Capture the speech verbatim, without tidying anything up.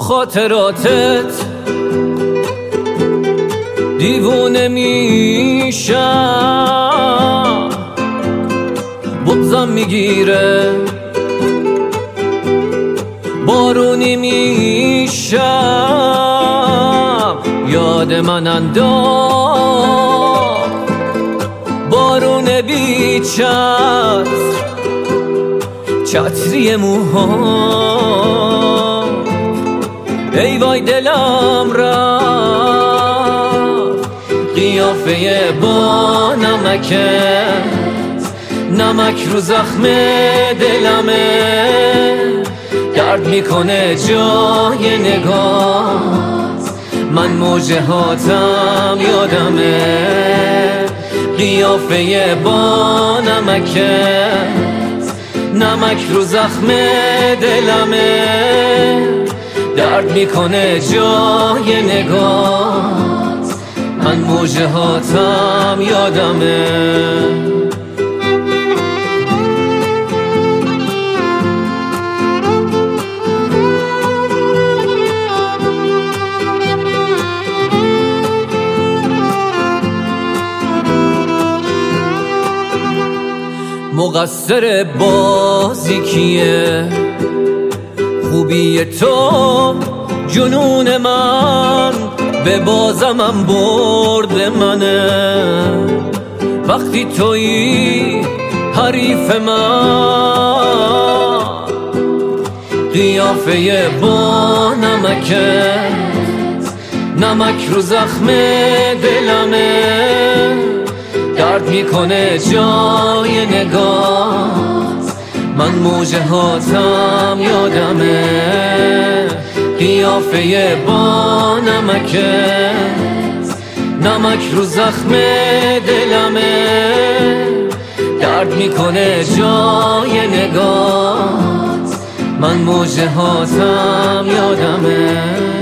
خاطراتت دیوونه میشم، بغضم میگیره، بارونی میشم، یاد من انداز بارون بی چتر، چتری موها، ای وای دلم رفت قیافه با نمکت، نمک رو زخم دلمه، درد میکنه جای نگات، من موجه هاتم یادمه، قیافه با نمکت، نمک رو زخم دلمه، درد میکنه جای نگات، من موجه هاتم یادمه. مقصر بازی کیه؟ خوبی تو جنون من، به بازمم برد منه، وقتی تویی حریف من، قیافه با نمکت، نمک رو زخم دلمه، درد میکنه جای نگات، من موجه هاتم یادمه، قیافه با نمکت، نمک رو زخم دلمه، درد میکنه جای نگات، من موجه هاتم یادمه.